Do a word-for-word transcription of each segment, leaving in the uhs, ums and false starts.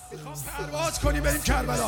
پرواز کنی بریم کربلا.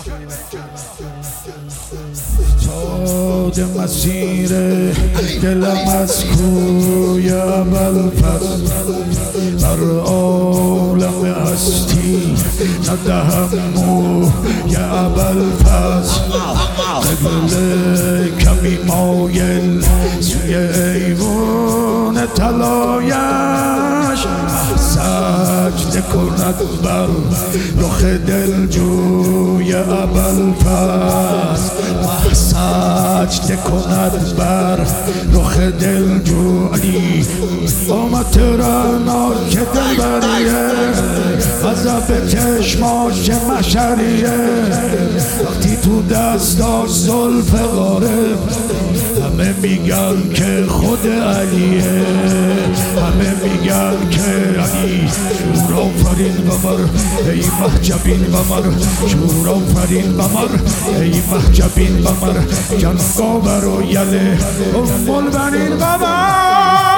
افتاد مسیر دلم از کوی ابوالفضل، بر عالم هستی ندهم موی ابوالفضل. قبل کمی مایل سوی ایوان طلایش، سجده کند بر رخ دلجوی ابوالفضل. سجده کند بر رخ دلجوی. آمد ترانار که دلبریه، عذاب چشماش مشریه. وقتی تو دستاش زلف غارب، همه میگن که خود علیه. همه میگن که علی شور آفرین قمر، ای محجبین قمر. شور آفرین قمر، ای محجبین قمر. جنگاور و یله ام البنین قمر.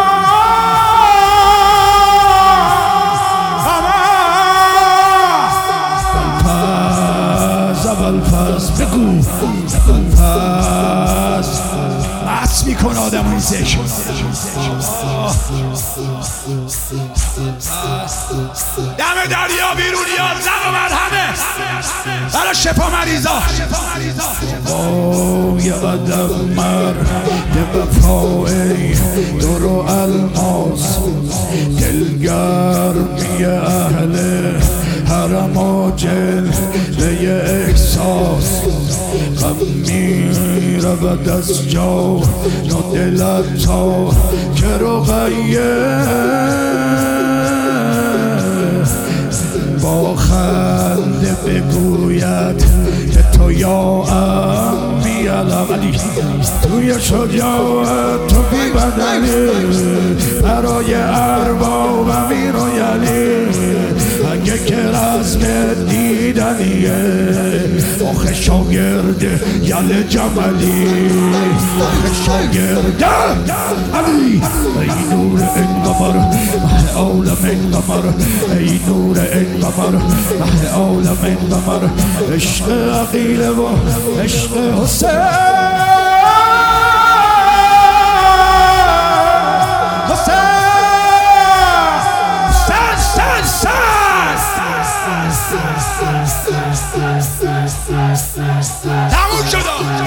ابوالفضل بگو ابوالفضل مست میکن آدم این زشت. دم دریا بیرونیان زن و مرهمه برای شفا مریضا. وای قدم مرد وفای در و الماس، دلگرمی اهل حرم و جلوه احساس. غم می رود از جا و دلت تا که رقیه، با خنده بگوید که تو یا امی علی. توی شجاعت تو بی بدلی، برای ارباب امیر و یلی. اگه که رزم دیدنیه، آخه شاگرد یل جملی. آخه شاگرد علی. ای نور این قمر مه عالم این قمر، ای نور این قمر مه عالم این قمر. عشق عقیله و عشق حسین. تموم شد.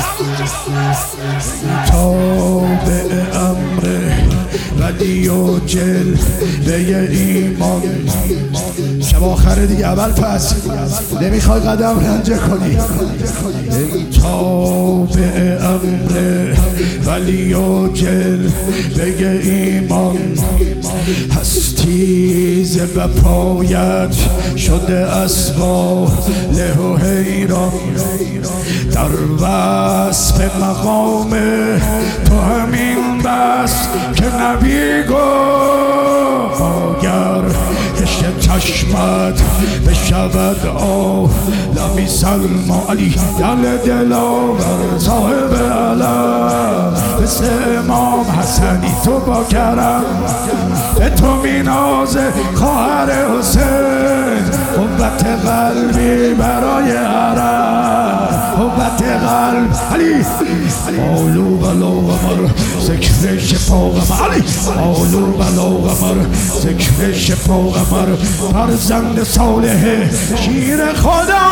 تابع امر ولی و جلوه ایمان. شب آخره دیگه ابوالفضل، نمیخوای قدم رنجه کنی. ای تابع امر ولی و جلوه ایمان، هستی ز وفایت شده اسباب له و حیران. در وصف مقام تو همین بس که نبی گفت، اگر عشق چشمت بشود عالمی سلم علی. دل دلاور صاحب علم، مثل امام حسنی تو با کرم. به تو می نازه خواهر حسین، قوت قلبی برای حرم. قوت قلب علی. آلو بلا قمر ذکر شفا قمر علی. آلو بلا قمر ذکر شفا قمر. فرزند صالح شیر خدا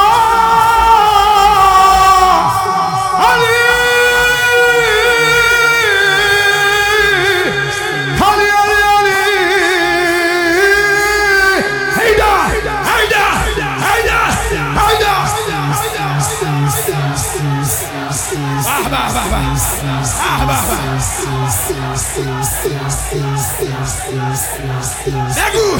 علی. علی علی علی. هیدا هیدا هیدا هیدا. به به به به به به. بگو.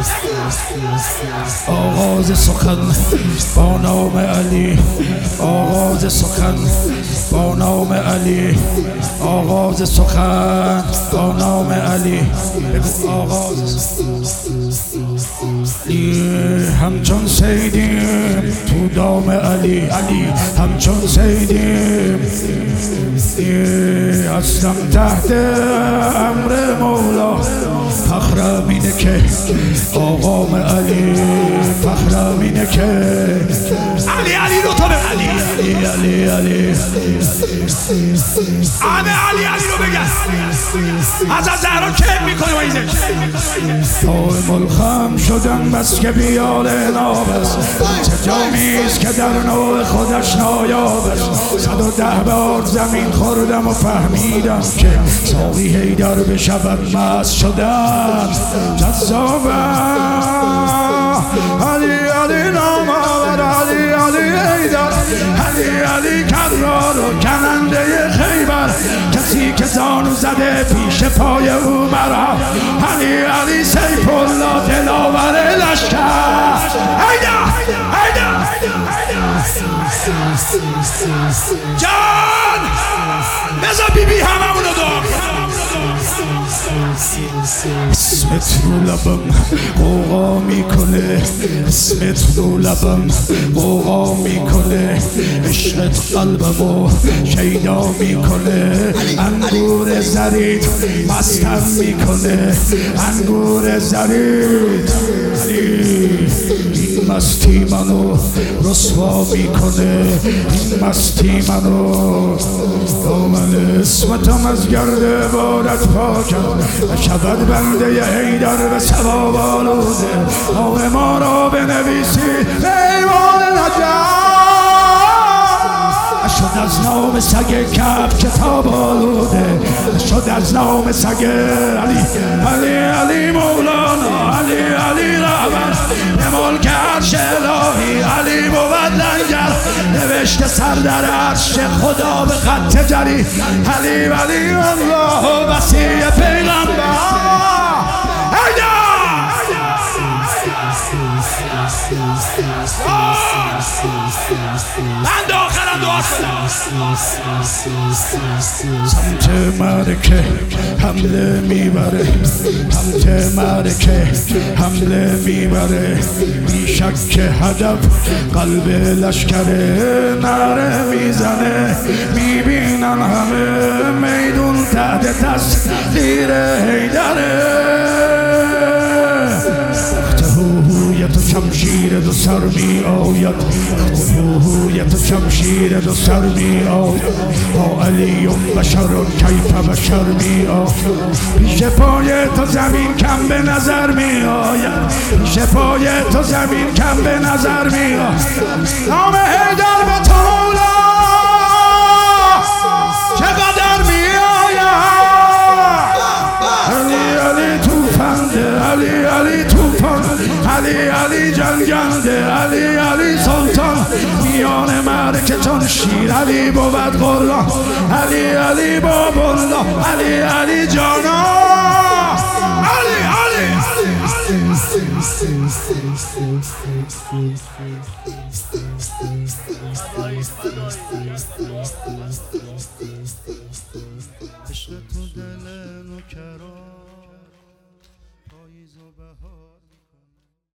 آغاز سخن با نام علی. آغاز سخن با نام علی. آغاز سخن با نام علی. بگو آغاز. علی همچون سیدیم تو دام علی. علی همچون سیدیم هستم تحت امر مولا. فخرم اینه که آقام علی، فخرم اینه که ملکه علی علی رو تو به علی علی علی علی همه علی علی رو بگن. حضرت زهرا کیف میکنه با این ذکر. دائم الخم شدن بس که بیال نابست، چه جامیست که در نوع خودش نایابست. صد و ده بار زمین خوردم و فهمیدم که ساقی حیدر بشود مست شدن جذابه. علی علی نام آور علی علی حیدر، علی علی کرار و کننده خیبر، کسی که زانو زده پیش پای او مرا. علی علی سیف الله دلاور لشکر. حیدر حیدر جان بذار بی بی همه اونو دار. اسمت رو لبم قوقا میکنه، اسمت رو لبم قوقا میکنه، عشقت قلبمو شیدا میکنه. انگور زرید مستم میکنه، انگور زرید. علی این مستی منو رسوا میکنه، این مستی منو. دامن اسمتم از گرد عبادت پاکم، شود بنده حیدر به ثواب آلوده. نام ما را بنویسی ایوان نجات، شد از نام سگ کف کتاب آلوده، شد از نام سگ علی علی علی مولانا، علی علی رهبر به ملک عرش الهی. علی بود لنگر نوشته سر در عرش خدا به خط جری. علی ولی الله وصی پیغمبر. بند آخرم دعا کنم. سمت مرکه حمله میبره، سمت مرکه حمله میبره. بیشک هدف قلب لشکره، نره میزنه میبینن همه میدون تحت تسخیر حیدره. تو شمشیر دو سر می آید، روی تو شمشیر دو سر می آید. با علی بشر و کیف بشر می آید. پیش پای تو زمین کم به نظر می آید، پیش پای تو زمین کم به نظر می آید. نام حیدر به تو مولا چقدر می آید. علی علی توفنده، علی علی توفان، علی علی جنگنده، علی علی سلطان. میان مرکه چون شیر علی بود قرآن، علی علی بابالله، علی علی جانا. علی علی عشق تو دل نوکران پاییز و بهار.